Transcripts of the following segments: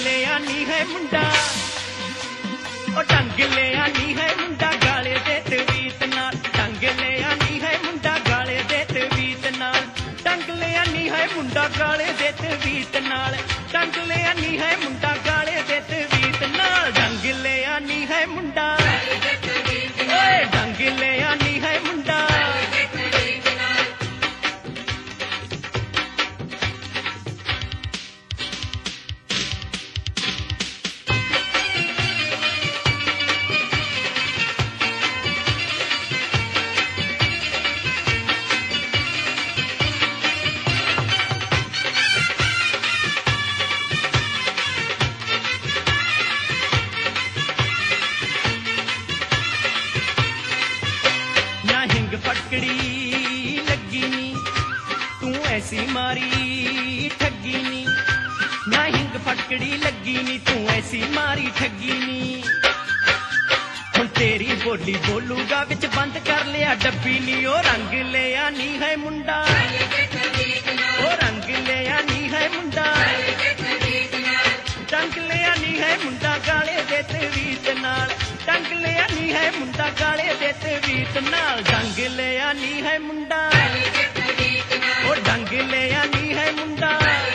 ਲਿਆ ਨੀ ਹੈ ਮੁੰਡਾ, ਉਹ ਢੰਗ ਲਿਆ ਨੀ ਹੈ ਮੁੰਡਾ ਗਾਲੇ ਦੇ ਤਵੀਤ ਨਾਲ, ਢੰਗ ਲਿਆ ਨੀ ਹੈ ਮੁੰਡਾ ਗਾਲੇ ਦੇ ਤਵੀਤ ਨਾਲ, ਢੰਗ ਲਿਆ ਨੀ ਹੈ ਮੁੰਡਾ ਗਾਲੇ ਦੇ ਤਵੀਤ ਨਾਲ, ਢੰਗ ਲਿਆ ਨੀ ਹੈ ਮੁੰਡਾ ਗਾਲੇ ਦੇ ਤਵੀਤ ਨਾਲ, ਢੰਗ ਲਿਆ ਨੀ ਹੈ ਮੁੰਡਾ, ਓਏ ਢੰਗ ਲਿਆ ਨੀ ਹੈ ਮੁੰਡਾ। फटकड़ी लगी नी तू ऐसी मारी ठगी नी, ना हिंग फटकड़ी लगी नी तू ऐसी मारी ठगी नी, हुण तेरी बोली बोलूगा विच बंद कर लिया डब्बी नी, ओ रंग लिया नी है मुंडा, ओ रंग लिया नी है मुंडा, रंग लिया नी है मुंडा गाले दे तवीत नाल, ढंग लिया नी है मुंडा गाले दे तवीत नाल, ढंग लिया नी है मुंडा, ओ ढंग लिया नी है मुंडा।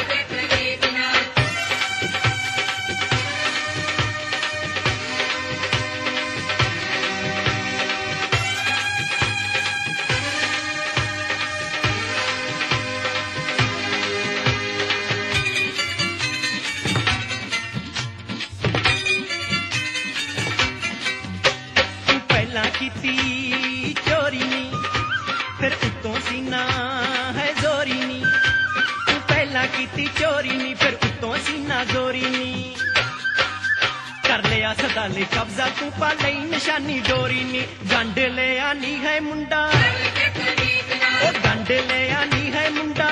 कीती चोरी नी फिर उत्तों सीना है जोरी नी, तू पहला कीती चोरी नी फिर उत्तों सीना जोरी नी, कर लिया सदाले कब्जा तू पा लई निशानी डोरी नी, गंड लिया नी है मुंडा, ओ गंड लिया नी है मुंडा,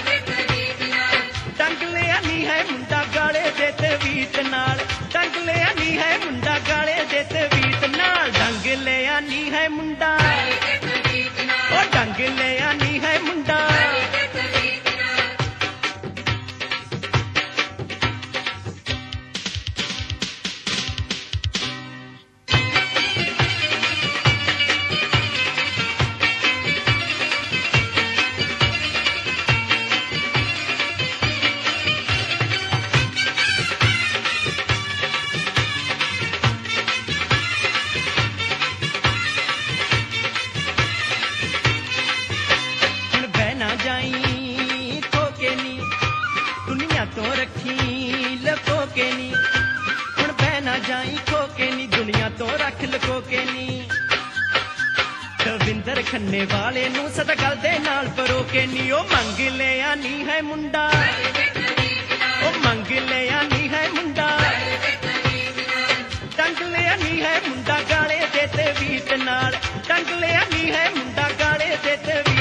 ढंग लिया नी है मुंडा गाले दे तवीत नाल, ढंग लिया नी है मुंडा गाले दे तवीत नाल, ढंग लिया नी है मुंडा, ओ ढंग लिया नी है मुंडा। जाई खोके नी दुनिया तो रखी लको के नी, हुण बह ना जाई खोके नी दुनिया तो रख लको के नी, दविंदर खन्ने वाले नू सदा गल दे नाल परोके नी, ओ मंग लिया नी है मुंडा, ओ मंग लिया नी है मुंडा, ढंग लिया नी है मुंडा गाले दे तवीत नाल, ढंग लिया नी है मुंडा गाले दे तवीत